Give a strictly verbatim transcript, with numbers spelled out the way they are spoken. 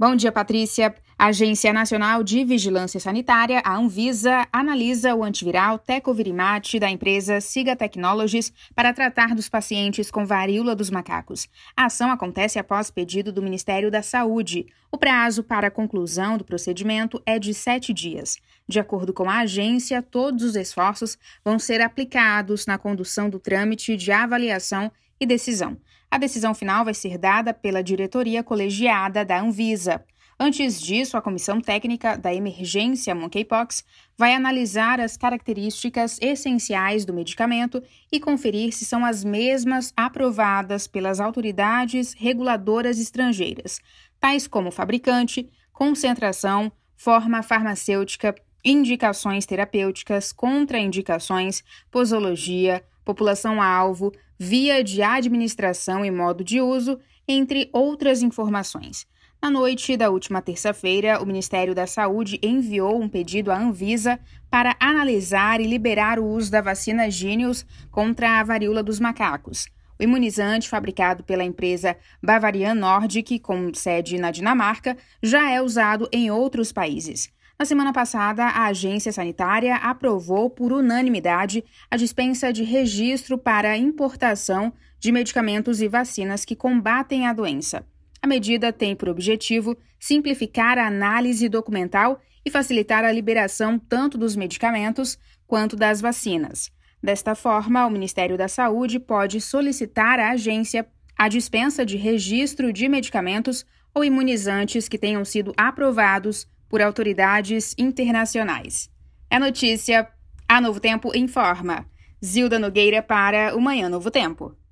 Bom dia, Patrícia. A Agência Nacional de Vigilância Sanitária, a Anvisa, analisa o antiviral Tecovirimat da empresa Siga Technologies para tratar dos pacientes com varíola dos macacos. A ação acontece após pedido do Ministério da Saúde. O prazo para a conclusão do procedimento é de sete dias. De acordo com a agência, todos os esforços vão ser aplicados na condução do trâmite de avaliação e decisão. A decisão final vai ser dada pela diretoria colegiada da Anvisa. Antes disso, a Comissão Técnica da Emergência Monkeypox vai analisar as características essenciais do medicamento e conferir se são as mesmas aprovadas pelas autoridades reguladoras estrangeiras, tais como fabricante, concentração, forma farmacêutica, indicações terapêuticas, contraindicações, posologia, população-alvo, via de administração e modo de uso, entre outras informações. Na noite da última terça-feira, o Ministério da Saúde enviou um pedido à Anvisa para analisar e liberar o uso da vacina Jynneos contra a varíola dos macacos. O imunizante, fabricado pela empresa Bavarian Nordic, com sede na Dinamarca, já é usado em outros países. Na semana passada, a agência sanitária aprovou por unanimidade a dispensa de registro para importação de medicamentos e vacinas que combatem a doença. A medida tem por objetivo simplificar a análise documental e facilitar a liberação tanto dos medicamentos quanto das vacinas. Desta forma, o Ministério da Saúde pode solicitar à agência a dispensa de registro de medicamentos ou imunizantes que tenham sido aprovados por autoridades internacionais. É notícia. A Novo Tempo informa. Zilda Nogueira para o Manhã Novo Tempo.